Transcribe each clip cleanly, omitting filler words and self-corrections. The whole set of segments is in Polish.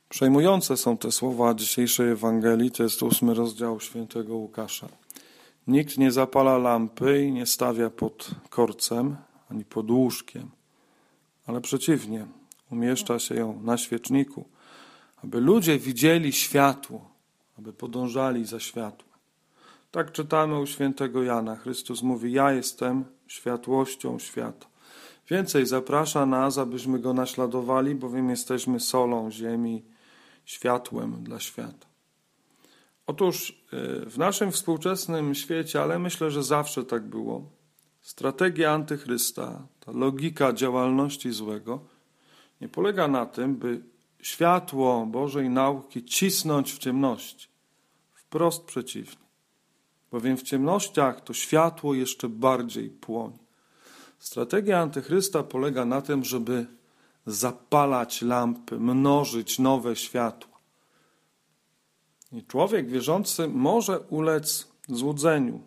Przejmujące są te słowa dzisiejszej Ewangelii, to jest 8 rozdział świętego Łukasza. Nikt nie zapala lampy i nie stawia pod korcem, ani pod łóżkiem, ale przeciwnie, umieszcza się ją na świeczniku, aby ludzie widzieli światło, aby podążali za światłem. Tak czytamy u świętego Jana. Chrystus mówi: ja jestem światłością świata. Więcej, zaprasza nas, abyśmy Go naśladowali, bowiem jesteśmy solą ziemi, światłem dla świata. Otóż w naszym współczesnym świecie, ale myślę, że zawsze tak było, strategia antychrysta, ta logika działalności złego nie polega na tym, by światło Bożej nauki cisnąć w ciemności. Wprost przeciwnie. Bowiem w ciemnościach to światło jeszcze bardziej płonie. Strategia antychrysta polega na tym, żeby zapalać lampy, mnożyć nowe światła. I człowiek wierzący może ulec złudzeniu.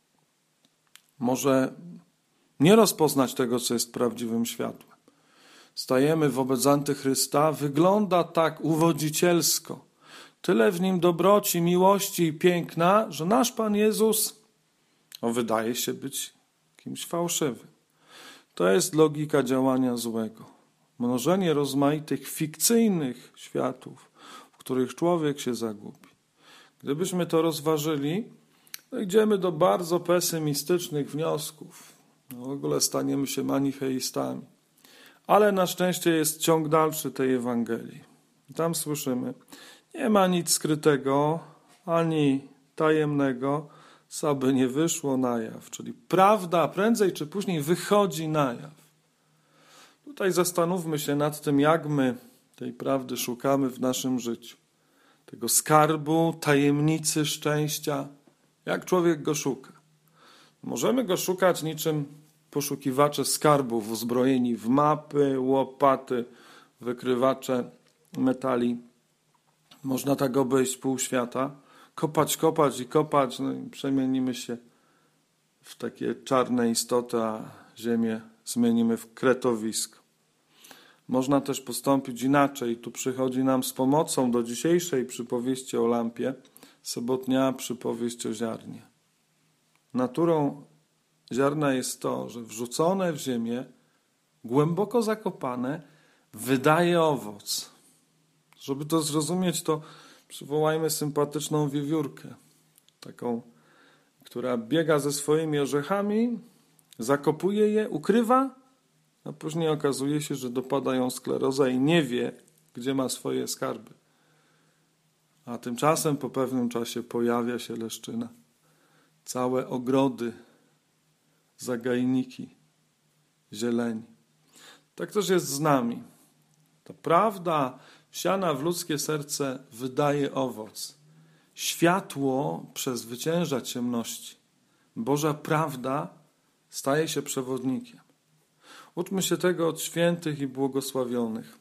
Może nie rozpoznać tego, co jest prawdziwym światłem. Stajemy wobec antychrysta, wygląda tak uwodzicielsko. Tyle w nim dobroci, miłości i piękna, że nasz Pan Jezus wydaje się być kimś fałszywym. To jest logika działania złego. Mnożenie rozmaitych fikcyjnych światów, w których człowiek się zagubi. Gdybyśmy to rozważyli, dojdziemy do bardzo pesymistycznych wniosków. W ogóle staniemy się manicheistami. Ale na szczęście jest ciąg dalszy tej Ewangelii. Tam słyszymy: nie ma nic skrytego, ani tajemnego, co by nie wyszło na jaw. Czyli prawda prędzej czy później wychodzi na jaw. Tutaj zastanówmy się nad tym, jak my tej prawdy szukamy w naszym życiu. Tego skarbu, tajemnicy szczęścia. Jak człowiek go szuka? Możemy go szukać niczym poszukiwacze skarbów, uzbrojeni w mapy, łopaty, wykrywacze metali. Można tak obejść pół świata, kopać i kopać, no i przemienimy się w takie czarne istoty, a ziemię zmienimy w kretowisko. Można też postąpić inaczej. Tu przychodzi nam z pomocą do dzisiejszej przypowieści o lampie sobotnia przypowieść o ziarnie. Naturą ziarna jest to, że wrzucone w ziemię, głęboko zakopane, wydaje owoc. Żeby to zrozumieć, to przywołajmy sympatyczną wiewiórkę, taką, która biega ze swoimi orzechami, zakopuje je, ukrywa, a później okazuje się, że dopada ją skleroza i nie wie, gdzie ma swoje skarby. A tymczasem po pewnym czasie pojawia się leszczyna. Całe ogrody, zagajniki, zieleni. Tak też jest z nami. Ta prawda wsiana w ludzkie serce wydaje owoc. Światło przezwycięża ciemności. Boża prawda staje się przewodnikiem. Uczmy się tego od świętych i błogosławionych.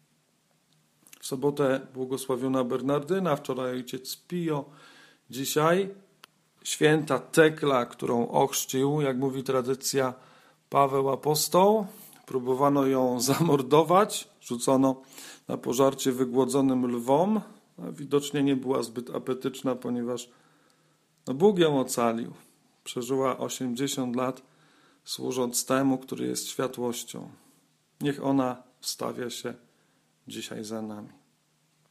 W sobotę błogosławiona Bernardyna, wczoraj ojciec Pio, dzisiaj święta Tekla, którą ochrzcił, jak mówi tradycja, Paweł Apostoł. Próbowano ją zamordować, rzucono na pożarcie wygłodzonym lwom, a widocznie nie była zbyt apetyczna, ponieważ Bóg ją ocalił. Przeżyła 80 lat, służąc temu, który jest światłością. Niech ona wstawia się dzisiaj za nami.